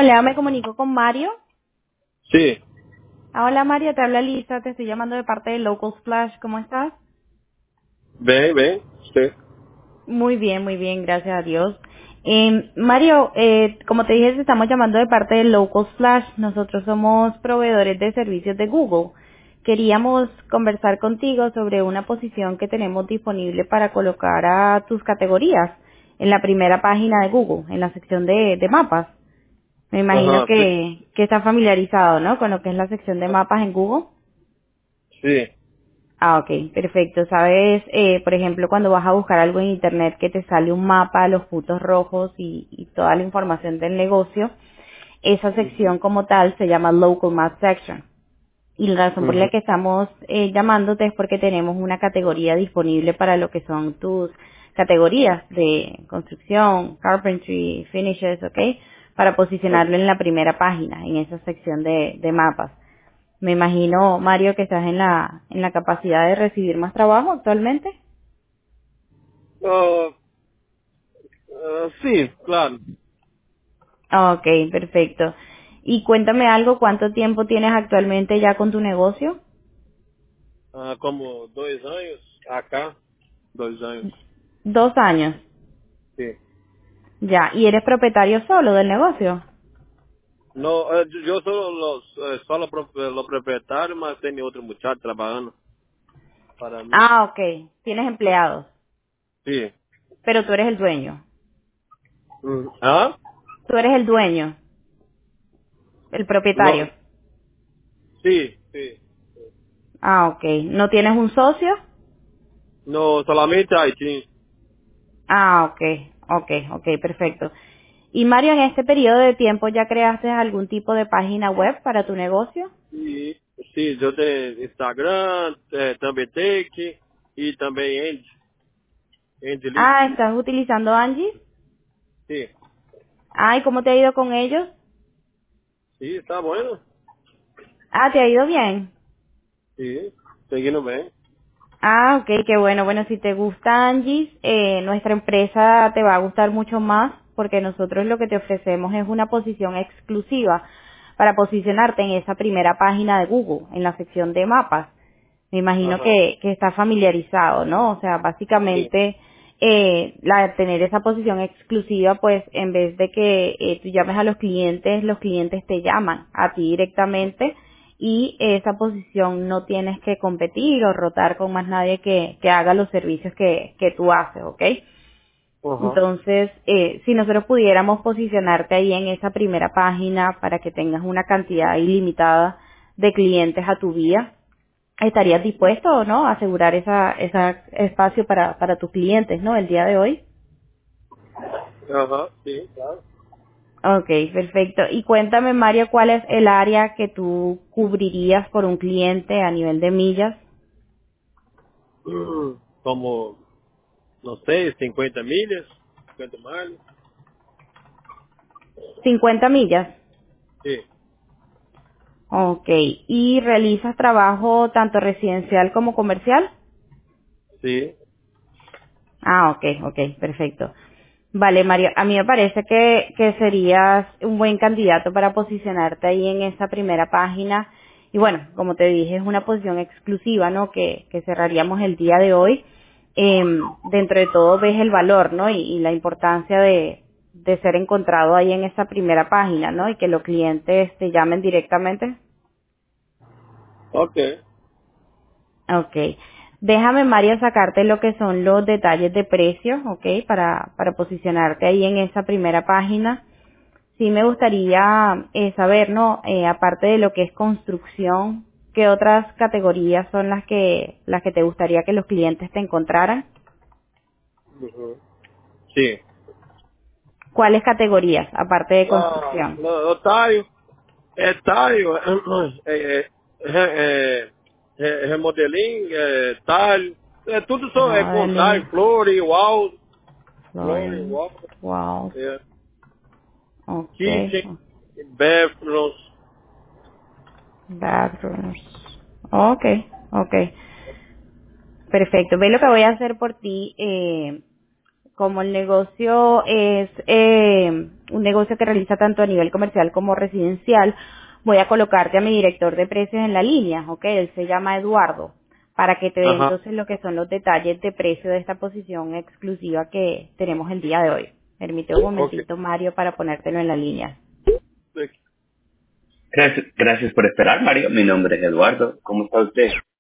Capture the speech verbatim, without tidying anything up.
Hola, me comunico con Mario. Sí, Ah, Hola Mario, te habla Lisa, te estoy llamando de parte de Local Splash, ¿cómo estás? bem, bem, sí. Muy bien, muy bien, gracias a Dios. Eh, Mario, eh, como te dije, te estamos llamando de parte de Local Splash, nosotros somos proveedores de servicios de Google. Queríamos conversar contigo sobre una posición que tenemos disponible para colocar a tus categorías en la primera página de Google, en la sección de, de mapas. Me imagino Ajá, sí, que, que estás familiarizado, ¿no? Con lo que es la sección de mapas en Google. sí. Ah, ok, perfecto. Sabes, eh, por ejemplo, cuando vas a buscar algo en internet que te sale un mapa, los puntos rojos y, y toda la información del negocio, esa Ujú, sección como tal se llama Local Map Section. Y la razón por la ujú, que estamos eh, llamándote es porque tenemos una categoría disponible para lo que son tus categorías de construcción, carpentry, finishes, ¿ok? Para ok. posicionarlo en la primera página, en esa sección de, de mapas. Me imagino, Mario, que estás en la, en la capacidad de recibir más trabajo actualmente. Ah, ah, sí, claro. Ah, Ok, perfecto. Y cuéntame algo, ¿cuánto tiempo tienes actualmente ya con tu negocio? Ah, como dois anos acá, dois anos, Dos años. sí. Ya, ¿y eres propietario solo del negocio? No, eh, yo solo los, eh, solo pro- eh, lo proprietário, mas tem outro muchacho trabalhando para mim. Ah, ok, tienes empleados, Sí. pero tú eres el dueño. Mm, ah? Tú eres el dueño, el propietario. No, sí, sí. Ah, ok. ¿No tienes un socio? No, solamente Haití. Ah, ok, ok, ok, perfecto. Y Mario, en este periodo de tiempo ya creaste algún tipo de página web para tu negocio? E, sim, eu tenho Instagram, eh, também Take e também End, Endlist. Ah, ¿estás utilizando Angie? Sim, Ah, ¿y cómo te ha ido con ellos? sim, tá bueno. Ah, ¿te ha ido bien? Sim, seguindo bem. Ah, ok, qué bueno. Bueno, si te gusta Angie, eh, nuestra empresa te va a gustar mucho más porque nosotros lo que te ofrecemos es una posición exclusiva para posicionarte en esa primera página de Google, en la sección de mapas. Me imagino Aham, que, que está familiarizado, ¿no? O sea, sim. básicamente, eh, la, tener esa posición exclusiva, pues en vez de que eh, tú llames a los clientes, los clientes te llaman a ti directamente y esa posición no tienes que competir o rotar con más nadie que, que haga los servicios que, que tú haces, ¿ok? Aham. Entonces, eh, si nosotros pudiéramos posicionarte ahí en esa primera página para que tengas una cantidad ilimitada de clientes a tu vía, ¿estarías dispuesto o no a asegurar esa, ese espacio para, para tus clientes, ¿no? El día de hoy. Aham, sim, claro. Ok, perfecto. Y cuéntame, Mario, ¿cuál es el área que tú cubrirías por un cliente a nivel de millas? Hum, Como, não sei, cinquenta milhas, cinquenta milhas. cincuenta millas. Sim, Ok. ¿Y realizas trabajo tanto residencial como comercial? sim. Ah, ok, ok, perfecto. Vale, Mario, a mí me parece que, que serías un buen candidato para posicionarte ahí en esa primera página. Y bueno, como te dije, es una posición exclusiva, ¿no? Que, que cerraríamos el día de hoy. Em, dentro de todo ves el valor, ¿no? Y, y la importancia de, de ser encontrado ahí en esa primera página, ¿no? Y que los clientes te llamen directamente. Ok. Ok. Déjame, María, sacarte lo que son los detalles de precio, ok, para, para posicionarte ahí en esa primera página. Sí me gustaría eh, saber, ¿no? Eh, aparte de lo que es construcción, ¿qué otras categorías son las que, las que te gustaría que los clientes te encontraran? Uhum. Sim. ¿Cuáles categorías, aparte de Ah, construcción? no, otário. É talho, é, é, é, é, é remodeling, é talho, é tudo só é com talho, Remodeling, flooring, wall, flooring, flooring, wall, walls, é, ok, kitchen, bathrooms. bathrooms. Ok, ok. Perfecto. Ve lo que voy a hacer por ti. Eh, como el negocio es eh, un negocio que realiza tanto a nivel comercial como residencial, voy a colocarte a mi director de precios en la línea, ¿ok? Él se llama Eduardo, para que te dé Ajá. entonces lo que son los detalles de precio de esta posición exclusiva que tenemos el día de hoy. Permite un Ok. momentito, Mario, para ponértelo en la línea. Gracias, gracias por esperar, Mario. Mi nombre es Eduardo. ¿Cómo está usted?